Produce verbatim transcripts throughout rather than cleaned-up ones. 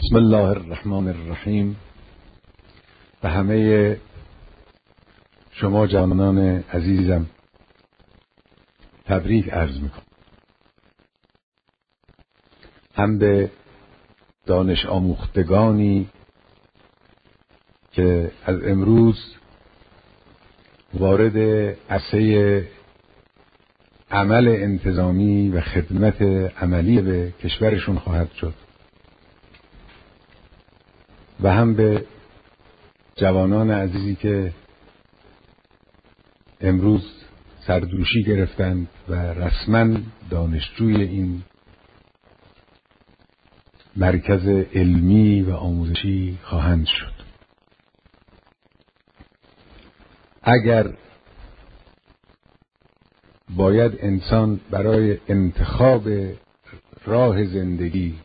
بسم الله الرحمن الرحیم. به همه شما جوانان عزیزم تبریک عرض میکنم، هم به دانش آموختگانی که از امروز وارد عرصه عمل انتظامی و خدمت عملی به کشورشون خواهد شد، و هم به جوانان عزیزی که امروز سردوشی گرفتند و رسما دانشجوی این مرکز علمی و آموزشی خواهند شد. اگر باید انسان برای انتخاب راه زندگی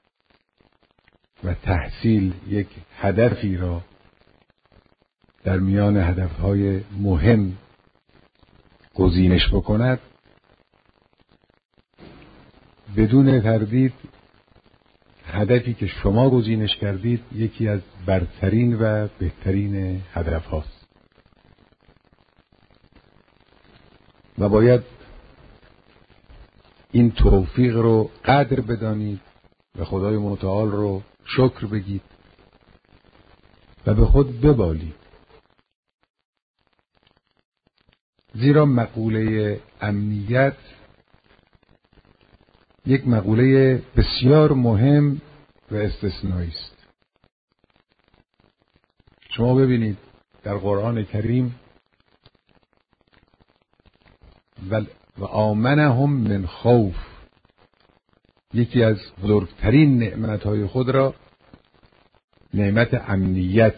و تحصیل یک هدفی را در میان هدفهای مهم گزینش بکند، بدون تردید هدفی که شما گزینش کردید یکی از برترین و بهترین هدف هاست و باید این توفیق رو قدر بدانید و خدای متعال رو شکر بگید و به خود ببالید، زیرا مقوله امنیت یک مقوله بسیار مهم و استثنایی است. شما ببینید در قرآن کریم و و آمنهم من خوف، یکی از بزرگترین نعمتهای خود را، نعمت امنیت،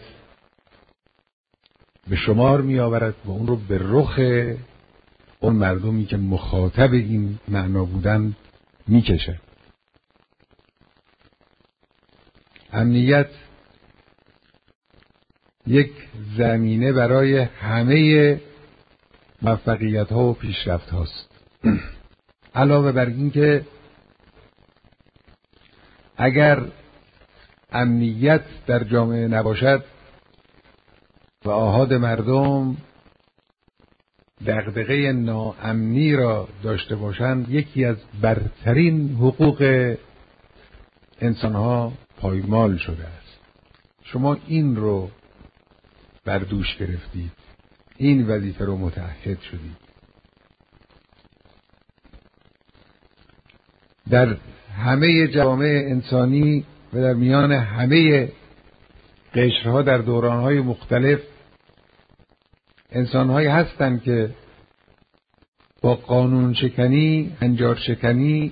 به شمار می آورد و اون رو به رخ اون مردمی که مخاطب این معنا بودن می کشد. امنیت یک زمینه برای همه موفقیت ها و پیشرفت هاست. علاوه بر این که اگر امنیت در جامعه نباشد و آحاد مردم دغدغه ناامنی را داشته باشند، یکی از برترین حقوق انسانها پایمال شده است. شما این رو بر دوش گرفتید، این وظیفه رو متعهد شدید. در همه جوامع انسانی و در میان همه قشرها در دورانهای مختلف انسانهایی هستند که با قانون شکنی، هنجار شکنی،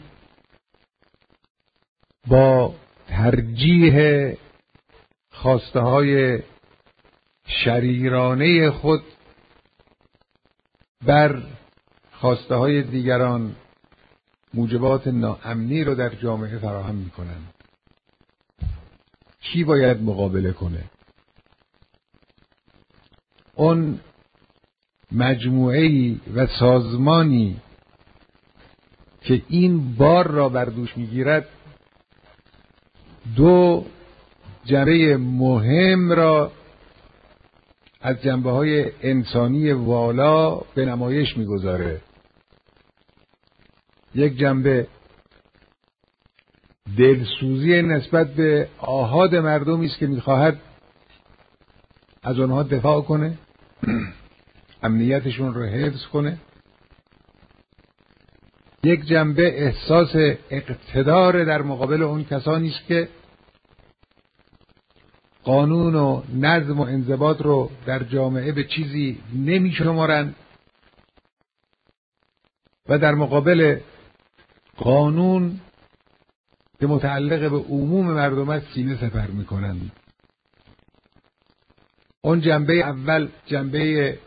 با ترجیح خواسته های شریرانه خود بر خواسته های دیگران موجبات ناامنی رو در جامعه فراهم میکنند. کی باید مقابله کنه؟ اون مجموعه‌ای و سازمانی که این بار را بر دوش میگیرد دو جنبه مهم را از جنبه‌های انسانی والا به نمایش میگذاره. یک جنبه دلسوزی نسبت به آحاد مردمی است که میخواهد از آنها دفاع کنه، امنیتشون رو حفظ کنه. یک جنبه احساس اقتدار در مقابل اون کسانی است که قانون و نظم و انضباط رو در جامعه به چیزی نمیشمارند و در مقابل قانون که متعلق به عموم مردم است سینه سپر میکنند. اون جنبه اول جنبه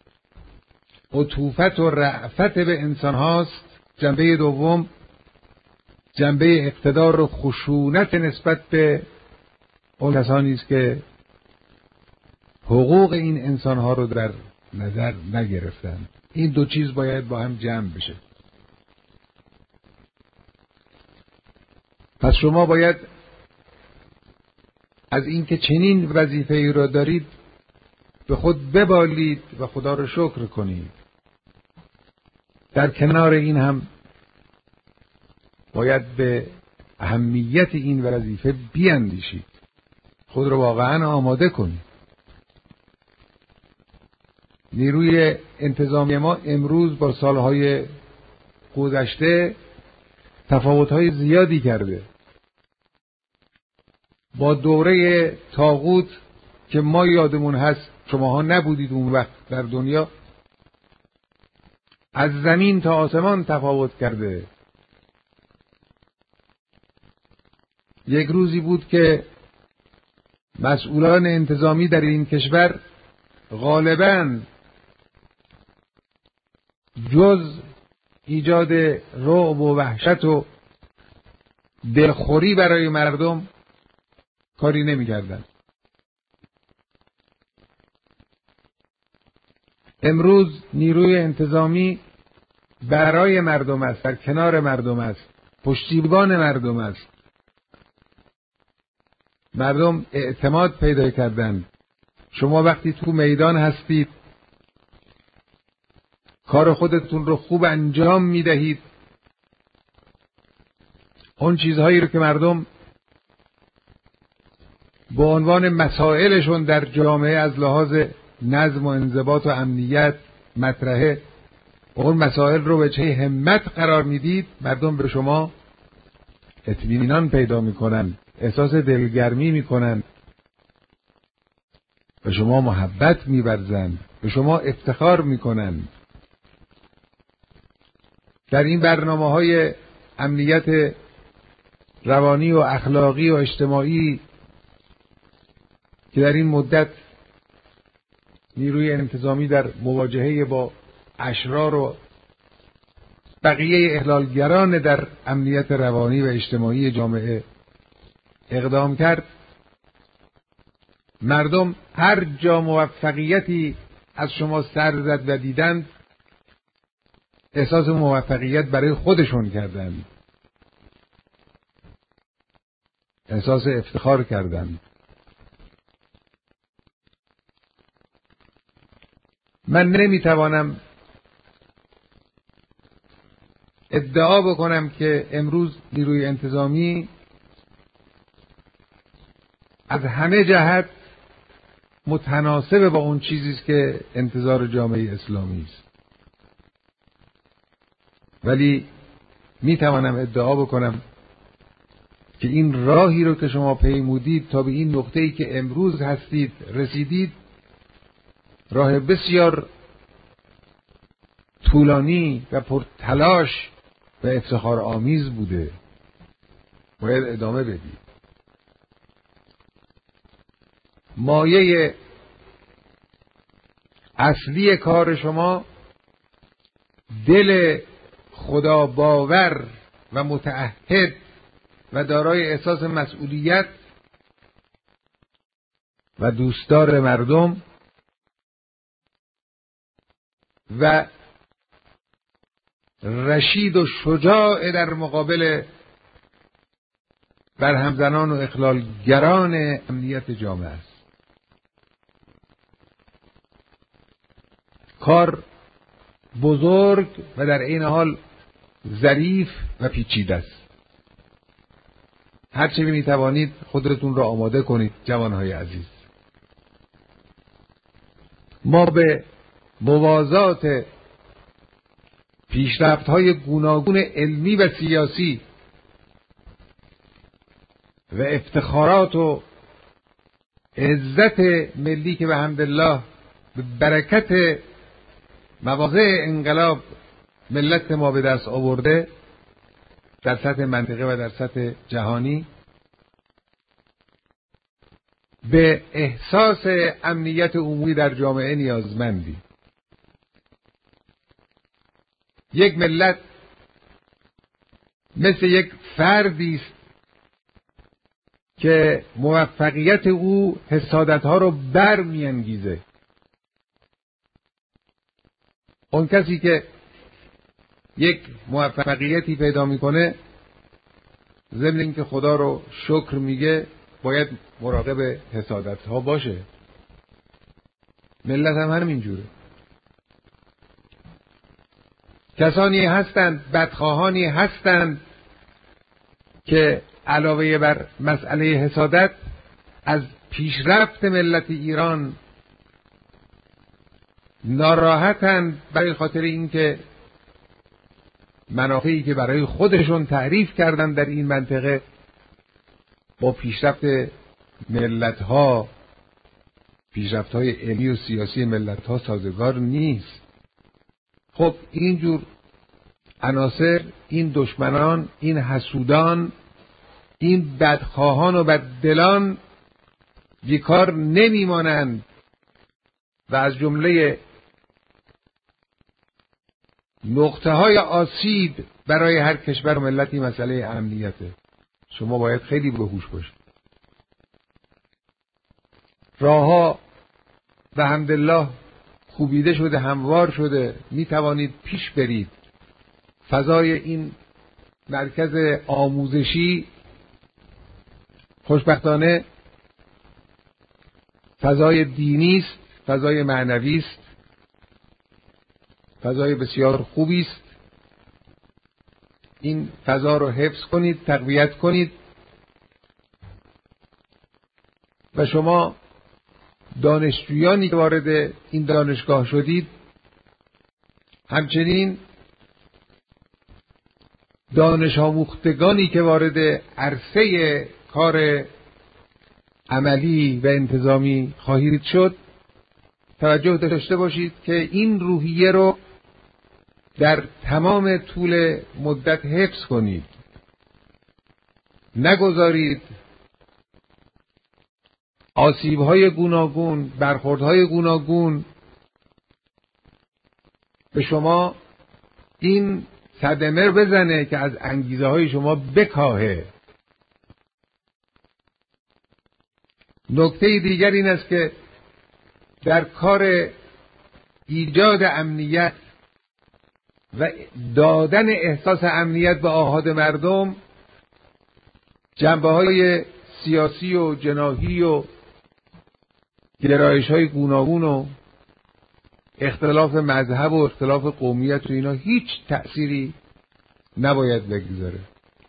عطوفت و رأفت به انسان هاست، جنبه دوم جنبه اقتدار و خشونت نسبت به اون کسانی است که حقوق این انسان ها رو در نظر نگرفتند. این دو چیز باید با هم جمع بشه. پس شما باید از اینکه چنین وظیفه‌ای را دارید به خود ببالید و خدا را شکر کنید. در کنار این هم باید به اهمیت این وظیفه بیاندیشید، خود را واقعا آماده کنید. نیروی انتظامی ما امروز با سالهای گذشته تفاوت‌های زیادی کرده. با دوره طاغوت که ما یادمون هست، شماها نبودید اون وقت در دنیا، از زمین تا آسمان تفاوت کرده. یک روزی بود که مسئولان انتظامی در این کشور غالباً جز ایجاد رعب و وحشت و دلخوری برای مردم کاری نمی‌کردند. امروز نیروی انتظامی برای مردم است، در کنار مردم است، پشتیبان مردم است. مردم اعتماد پیدا کردند. شما وقتی تو میدان هستید، کار خودتون رو خوب انجام میدهید. اون چیزهایی رو که مردم به عنوان مسائلشون در جامعه از لحاظ نظم و انضباط و امنیت مطرحه، اون مسائل رو به چه همت قرار میدید، مردم به شما اطمینان پیدا میکنن، احساس دلگرمی میکنن، به شما محبت می‌ورزند، به شما افتخار میکنن. در این برنامه‌های امنیت روانی و اخلاقی و اجتماعی که در این مدت نیروی انتظامی در مواجهه با اشرار و بقیه اخلالگران در امنیت روانی و اجتماعی جامعه اقدام کرد، مردم هر جا موفقیتی از شما سر زد و دیدند، احساس موفقیت برای خودشون کردند، احساس افتخار کردند. من نمیتوانم ادعا بکنم که امروز نیروی انتظامی از همه جهت متناسب با اون چیزی است که انتظار جامعه اسلامی است، ولی میتوانم ادعا بکنم که این راهی رو که شما پیمودید تا به این نقطه‌ای که امروز هستید رسیدید، راه بسیار طولانی و پرتلاش و افتخار آمیز بوده. باید ادامه بدید. مایه اصلی کار شما دل خدا باور و متعهد و دارای احساس مسئولیت و دوستدار مردم و رشید و شجاع در مقابل برهمزنان و اخلالگران امنیت جامعه است. کار بزرگ و در این حال ظریف و پیچیده است. هرچه می توانید خودتون را آماده کنید جوانهای عزیز. ما به موازات پیشرفت‌های گوناگون علمی و سیاسی و افتخارات و عزت ملی که به حمدالله به برکت مواضع انقلاب ملت ما به دست آورده در سطح منطقه و در سطح جهانی، به احساس امنیت عمومی در جامعه نیازمندی. یک ملت مثل یک فردی است که موفقیت او حسادت‌ها رو برمی‌انگیزه. اون کسی که یک موفقیتی پیدا میکنه، ضمن اینکه خدا رو شکر میگه، باید مراقب حسادت ها باشه. ملت هم همینجوره. کسانی هستند، بدخواهانی هستند که علاوه بر مسئله حسادت از پیشرفت ملت ایران ناراحتند، برای خاطر اینکه منافعی که برای خودشون تعریف کردن در این منطقه با پیشرفت ملت‌ها، پیشرفت‌های علمی و سیاسی ملت‌ها سازگار نیست. خب اینجور عناصر، این دشمنان، این حسودان، این بدخواهان و بددلان بیکار نمیمانند و از جمله نقطه های آسیب برای هر کشور و ملتی مسئله امنیته. شما باید خیلی باهوش باشید. راهها و الحمدلله کوبیده شده، هموار شده، می توانید پیش برید. فضای این مرکز آموزشی خوشبختانه فضای دینی است، فضای معنوی است، فضای بسیار خوبی است. این فضا رو حفظ کنید، تقویت کنید و شما دانشجویانی که وارد این دانشگاه شدید، همچنین دانش آموختگانی که وارد عرصه کار عملی و انتظامی خواهید شد، توجه داشته باشید که این روحیه رو در تمام طول مدت حفظ کنید. نگذارید آسیب‌های گوناگون، برخوردهای گوناگون به شما این صدمه بزنه که از انگیزه های شما بکاهه. نکته دیگر این است که در کار ایجاد امنیت و دادن احساس امنیت به آحاد مردم، جنبه‌های سیاسی و جناحی و گرایش‌های گوناگون و اختلاف مذهب و اختلاف قومیت و اینا هیچ تأثیری نباید بگذاره.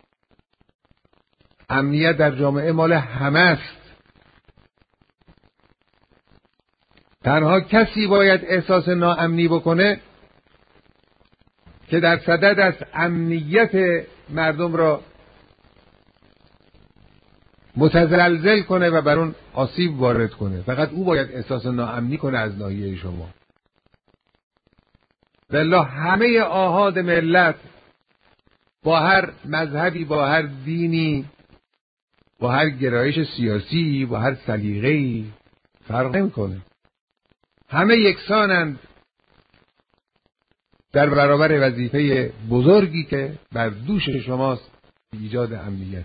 امنیت در جامعه مال همه است. تنها کسی باید احساس ناامنی بکنه که در صدد است امنیت مردم را متزلزل کنه و بر اون آسیب وارد کنه. فقط او باید احساس ناامنی کنه از ناحیه شما. والله همه آحاد ملت با هر مذهبی، با هر دینی، با هر گرایش سیاسی، با هر سلیقه‌ای فرق نمی‌کنه. همه یکسانند در برابر وظیفه بزرگی که بر دوش شماست، ایجاد امنیت.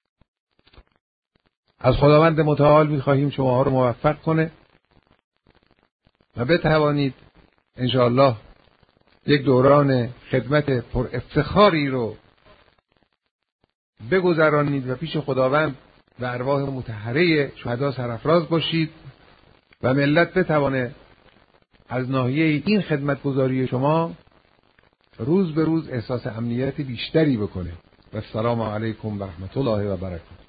از خداوند متعال می‌خواهیم شماها رو موفق کنه و بتوانید انشاءالله یک دوران خدمت پر افتخاری رو بگذرانید و پیش خداوند و ارواح مطهره شهدا سرافراز باشید و ملت بتوانه از ناحیه این خدمتگزاری شما روز به روز احساس امنیت بیشتری بکنه. و السلام علیکم و رحمت الله و برکاته.